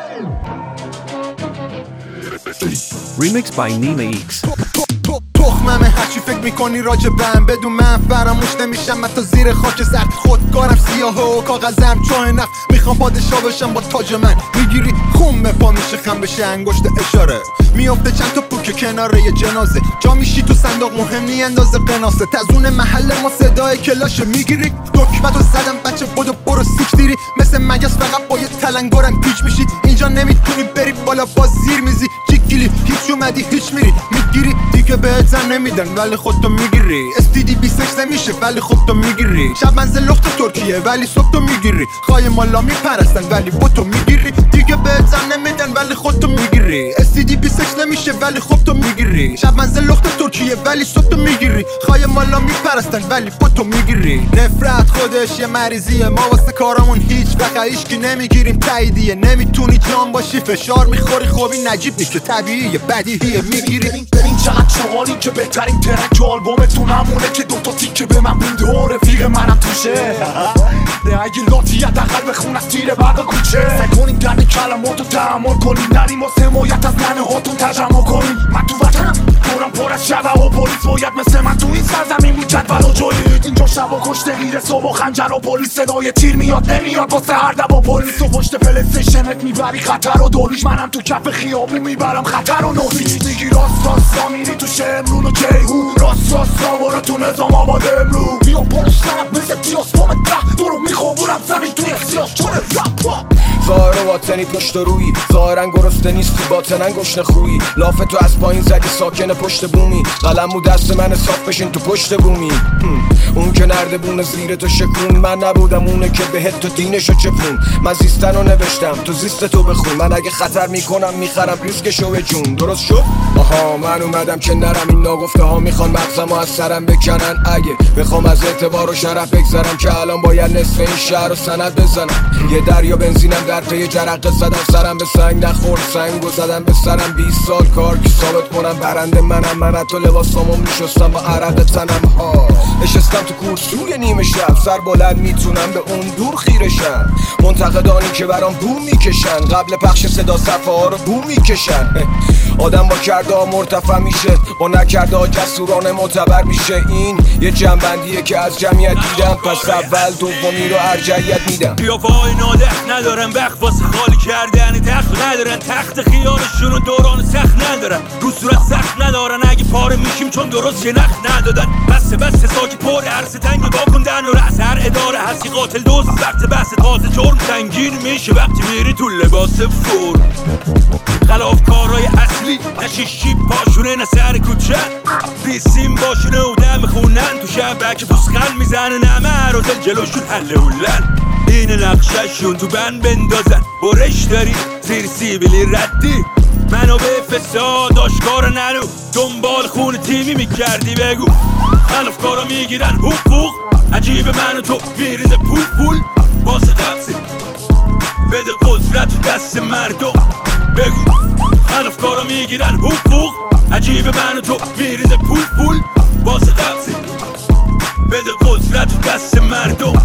Remix by Nima X. تخممه هرچی فکر میکنی راجبم بدون من فراموش نمیشم. حتی زیر خاک زرد خودکارم سیاه و کاغذم چاه نفت. میخوام پادشاه بشم با تاج من. میگیری خون پا میشه خم بشه انگشت اشاره. میافته چند تا پوک کنار یه جنازه. جا میشی تو صندوق مهم نی اندازه قناسه. تزون محل ما صدای کلاشه. میگیری دکمتو زدم بچه بدو برو سیک دیری. مثل مگس فقط با یه تلنگارم پیچ میشی. اینجا نمیتونی بری بالا با زیر میزی. جیگیلی هیچ اومدی هیچ میری. میگیری دیگه بهت زن نمیدن ولی خودتو میگیری. استیدی 26 نمیشه ولی خودتو میگیری. شب منزل لخت ترکیه ولی صبح تو میگیری. خواهی مالا میپرستن ولی بوتو میگیری. دیگه بهت زن نمیدن ولی خودتو میگیری. استیدی 26 نمیشه ولی خودتو میگیری. شب منزل لخت ترکیه ولی صبح تو میگیری. خواهی مالا میپرستن ولی بوتو میگیری. نفرت خودش یه مریضیه. ما واسه کارمون هیچ وقت هیچکی نمیگیریم تاییدیه. نمیتونی جان باشی فشار میخوری خوبی نجیب نیست که طبیعیه بدیهیه میگیری. ببین چقدر چالی که بهترین ترک آلبومتون همونه که دوتا تیکه به من بونده و رفیق منم توشه. نه اگه لاتی حداقل بخون از تیر بردا کوچه. سعی کنیم درد کلماتو تحمل کنیم. نریم واسه حمایت از ننه هاتون تجمع کنیم. من تو وطنم دورم پر از شبه و پلیس باید مثل من تو این سرزمین بود جدول و جوید. اینجا شب و کشته غیر صبح و خنجر و پلیس. صدای تیر میاد نمیاد واسه هر دب و پلیس. و پشت پلیستیشنت میبری خطر و دوریش. منم تو کف خیابون میبرم خطر و نوریش. دیگی راست راستا میری تو شمرون و جیهون. راست راستا برو تو نظام آباد امرو. بیا پرش نرم مثل دیاس پامت ده. برو میخوابونم زمین توی سیاس چون رپ. ظاهر و باطنی پشت و روی. ظاهرن گرسته نیستی باطنن گشنه خویی. لاف تو از پایین زدی ساکن پشت بومی. قلمو دست من حساب بشین تو پشت بومی. اون که نردبونه زیر تو شکون. من نبودم اونه که بهت تو دینشو چپون. من زیستن رو نوشتم تو زیست تو بخون. من اگه خطر میکنم میخرم ریسکشو به جون. درست شد؟ آها من اومدم که نرم. این ناگفته ها میخوان مغزمو از سرم بکنن. اگه بخوام از اعتبار و شرف بگذرم که الان باید نصف این شهر رو سند بزنم. یه دریا بنزینم در پی جرقه زدم. سرم به سنگ نخورد سنگو زدم به سرم. 20 سال کار که ثابت کنم برنده منم. من تو لباسامو میشستم با عرق تنم ها. نشستم تو کورسوی نیمه شب. سر بلند میتونم به اون دور خیرشم. منتقدانی که برام بو میکشن. قبل پخش صدا صفحه ها رو بو میکشن. آدم با کرده ها مرتفع میشه. با نکرده ها جسورانه معتبر میشه. این یه جنبندیه که از جمعیت دیدم. پس اول دومی رو ارجحیت میدم. قیافه‌های نادخت ندارن. وقت واسه خالی کردن تخت ندارن. تخت خیالشون رو دوران سخت ندارن. رو صورت سخت ندارن. اگه پاره میشیم چون درست یه نخ ندادن. بسته ساکی پر عرص تنگ واکندن و رأس هر اداره هستی قاتل دوست. وقت بحث تازه جرم سنگین میشه وقتی میری تو لباس فور. خلاف کارهای اصلی نشیشی پاشونه نه سر کوچه. بیسیم باشونه و دم خونن. تو شبکه پوسخن میزنه نمه عرازل جلوشون حلولن. این نقششون تو بند بندازن. برش داری زیر سیبیلی ردی. منو به فساد آشکار نرو. دنبال خون تیمی میکردی بگو. خلافکارا میگیرن حقوق. عجیب منو تو میریزه پول واسه قبضی. بده قدرت تو دست مردم بگو. خلافکارا میگیرن حقوق. عجیب منو تو میریزه پول واسه قبضی. بده قدرت تو دست مردم.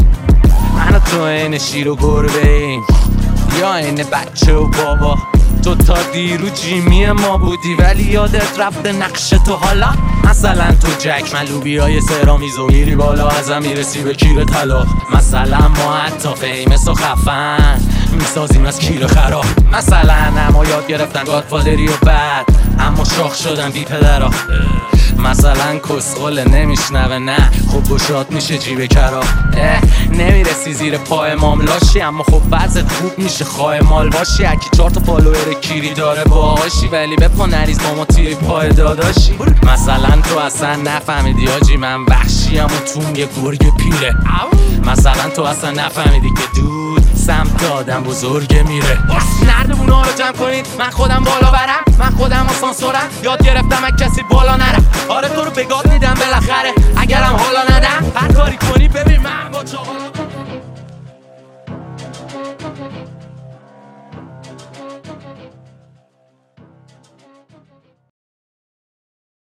منو تو این شیر و گربه ایم یا این بچه و بابا. تو تا دیرو جیمی ما بودی ولی یادت رفته نقش تو حالا. مثلا تو جک ملوبی های سرامیزو میری بالا ازم میرسی به کیر طلا. مثلا ما حتی فیمس و خفن میسازیم از کیر خراب. مثلا اما یاد گرفتن گادفادری و بعد اما شاخ شدن بی پدرها. مثلا کسخل نمیشنوه نه خب گشاد میشه جیب کرا. نمیرسی زیر پای ماملاشی اما خب وضعت خوب میشه خواه مال باشی. اکی 4 تا فالوور کیری داره باهاشی ولی به پا نریز با ما تیری پای داداشی. مثلا تو اصلا نفهمیدی آجی من وحشیم و توم یه گرگ پیره. مثلا تو اصلا نفهمیدی که دود سمت آدم بزرگه میره. نردبونا رو جمع کنید من خودم بالا برم. من خودم آسانسورم یاد گرفتم از کسی بالا نرم. آره تو رو بگاد میدم بالاخره.